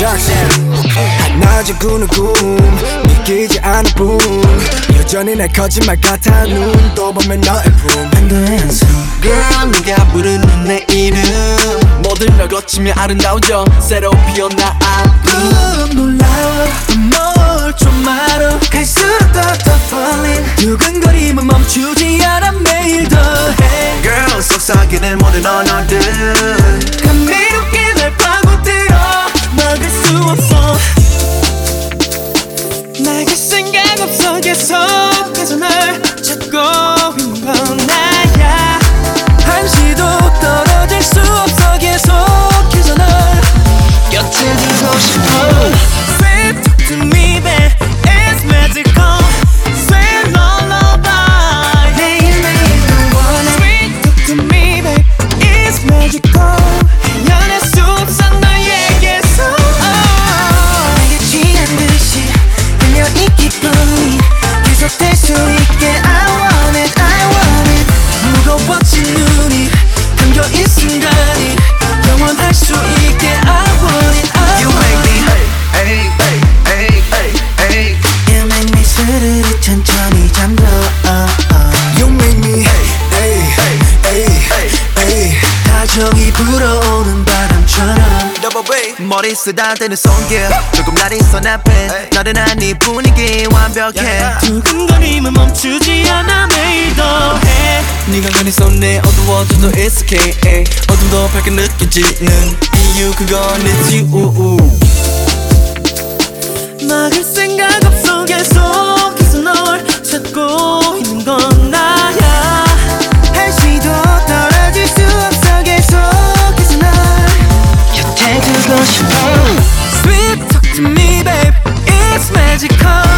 낮에 꾸는 꿈 믿기지 않을 뿐 여전히 날 거짓말 같아 눈도 보면 너의 품 반도의 한숨 Girl 네가 부르는 내 이름 모든 걸 거치며 아름다워져 새로 피어나 놀라워 뭘 좀 알아 갈수록 더 falling 두근거림은 멈추지 않아 매일 더해 Girl 속삭이는 모든 언어들 감미롭게 날 파고들어 막을 수 없어 나갈 생각 없어 계속해서 날 찾고 있는 건 나야 한시도 떨어질 수 없어 계속해서 널 곁에 두고 싶어 Sweet talk to me babe It's magical Sweet lullaby 매일매일 널 원해 Sweet talk to me babe It's magical 연할 수 없어 너에게서 내게 취한 듯이 끌려있기 뿐이 계속될 수 있게 I want it I want it 무거워진 눈이 감겨인 순간이 영원할 수 있게 I want it I want it hey, hey, hey, hey, hey. You make me 스르르 천천히 잠들어 You make me hey, hey, hey, hey. 다정히 불어오는 바람처럼 머리 쓰다대는 손길 조금 날 있어 앞에 나른한 네 분위기 완벽해 두근거림은 멈추지 않아 매일 더해 네가 가는 손에 어두워져도 it's okay 어둠도 밝게 느껴지는 이유 그건 it's you 막을 생각 없어 계속해서 널 찾고 있는 건 나야 한시도 떨어질 수 없어 계속해서 널 곁에 두고 싶어 Sweet talk to me babe It's magical